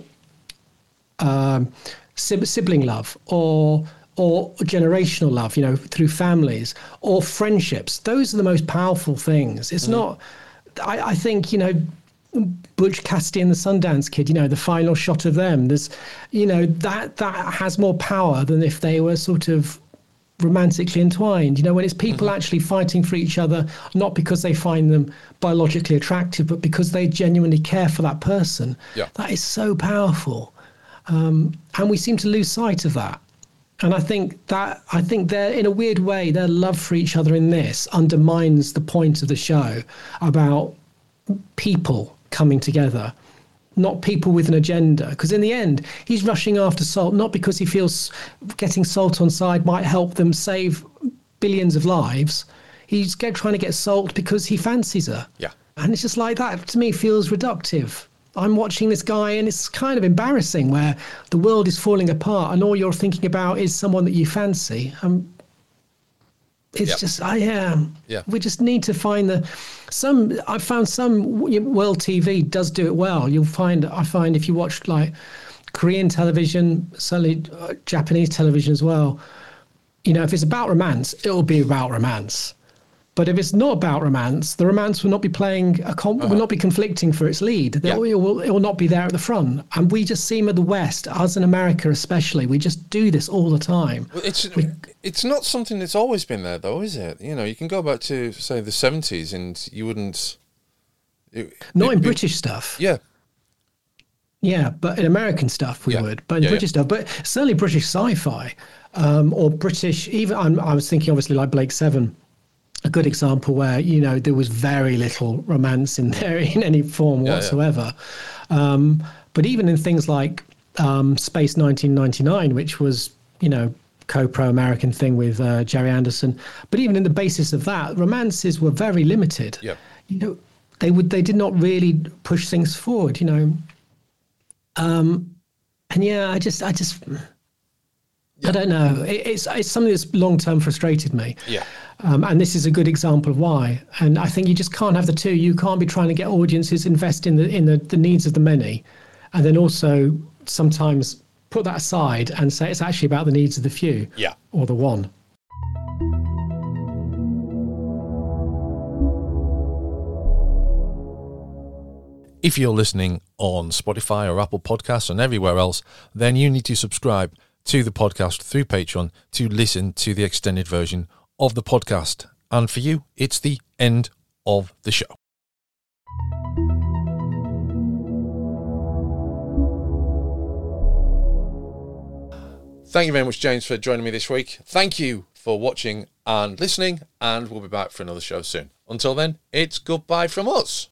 um, sibling love or. or generational love, you know, through families or friendships. Those are the most powerful things. It's mm. not, I, I think, you know, Butch Cassidy and the Sundance Kid, you know, the final shot of them, there's, you know, that, that has more power than if they were sort of romantically entwined, you know, when it's people mm-hmm. actually fighting for each other, not because they find them biologically attractive, but because they genuinely care for that person. Yeah. That is so powerful. Um, and we seem to lose sight of that. And I think that, I think they're, in a weird way, their love for each other in this undermines the point of the show about people coming together, not people with an agenda. Because in the end, he's rushing after Salt, not because he feels getting Salt on side might help them save billions of lives. He's get, trying to get Salt because he fancies her. Yeah. And it's just like that, to me, feels reductive. I'm watching this guy and it's kind of embarrassing where the world is falling apart and all you're thinking about is someone that you fancy. Um, it's yep. just, I am. Yeah. We just need to find the, some, I found some, world T V does do it well. You'll find, I find if you watch like Korean television, certainly uh, Japanese television as well, you know, if it's about romance, it'll be about romance. But if it's not about romance, the romance will not be playing a com- uh-huh. will not be conflicting for its lead. Yeah. It, will, it will not be there at the front. And we just seem at the West, us in America especially, we just do this all the time. Well, it's we, it's not something that's always been there, though, is it? You know, you can go back to say the seventies, and you wouldn't. It, not in be, British stuff. Yeah. Yeah, but in American stuff we yeah. would. But in yeah, British yeah. stuff, but certainly British sci-fi um, or British. Even I'm, I was thinking, obviously, like Blake Seven. A good example where, you know, there was very little romance in there in any form yeah, whatsoever. Yeah. Um, but even in things like um, Space nineteen ninety-nine, which was, you know, co-pro-American thing with uh, Jerry Anderson. But even in the basis of that, romances were very limited. Yeah. You know, they would they did not really push things forward, you know. Um, and yeah, I just, I just... Yeah. I don't know. It, it's it's something that's long-term frustrated me. Yeah. Um, and this is a good example of why. And I think you just can't have the two. You can't be trying to get audiences invest in the in the, the needs of the many, and then also sometimes put that aside and say it's actually about the needs of the few. Yeah. Or the one. If you're listening on Spotify or Apple Podcasts and everywhere else, then you need to subscribe to the podcast through Patreon to listen to the extended version of the podcast. And for you, it's the end of the show. Thank you very much, James, for joining me this week. Thank you for watching and listening, and we'll be back for another show soon. Until then, it's goodbye from us.